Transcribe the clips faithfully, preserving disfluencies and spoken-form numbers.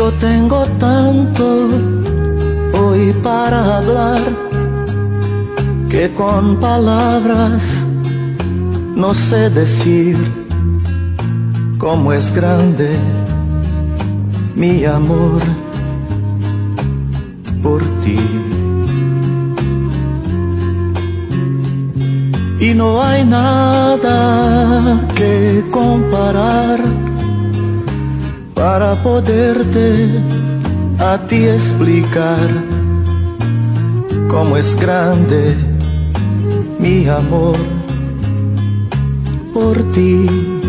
Yo tengo tanto hoy para hablar que con palabras no sé decir cómo es grande mi amor por ti. Y no hay nada que comparar para poderte a ti explicar cómo es grande mi amor por ti.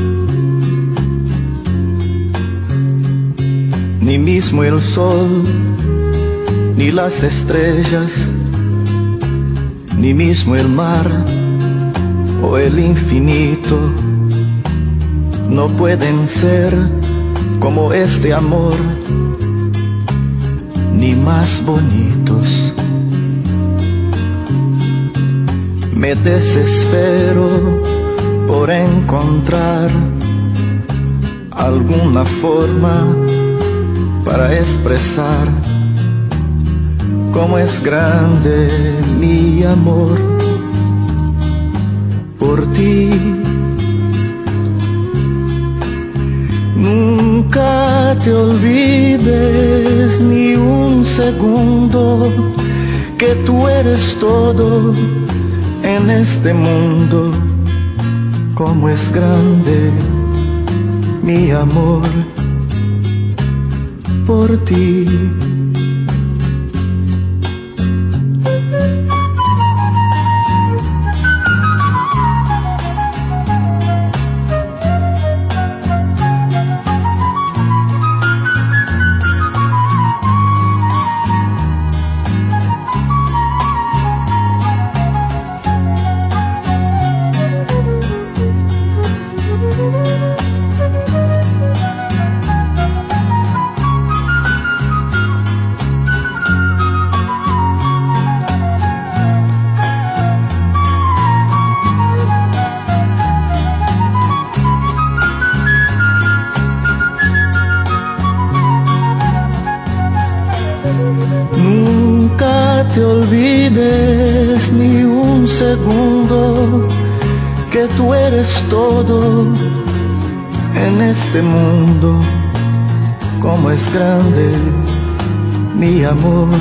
Ni mismo el sol, ni las estrellas, ni mismo el mar o el infinito no pueden ser como este amor, ni más bonitos. Me desespero por encontrar alguna forma para expresar cómo es grande mi amor por ti. Nunca te olvides ni un segundo que tú eres todo en este mundo. Cómo es grande mi amor por ti. Nunca te olvides ni un segundo que tú eres todo en este mundo. Cómo es grande mi amor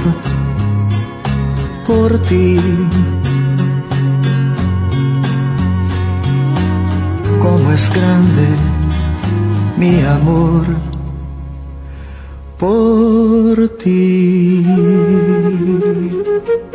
por ti. Cómo es grande mi amor por ti.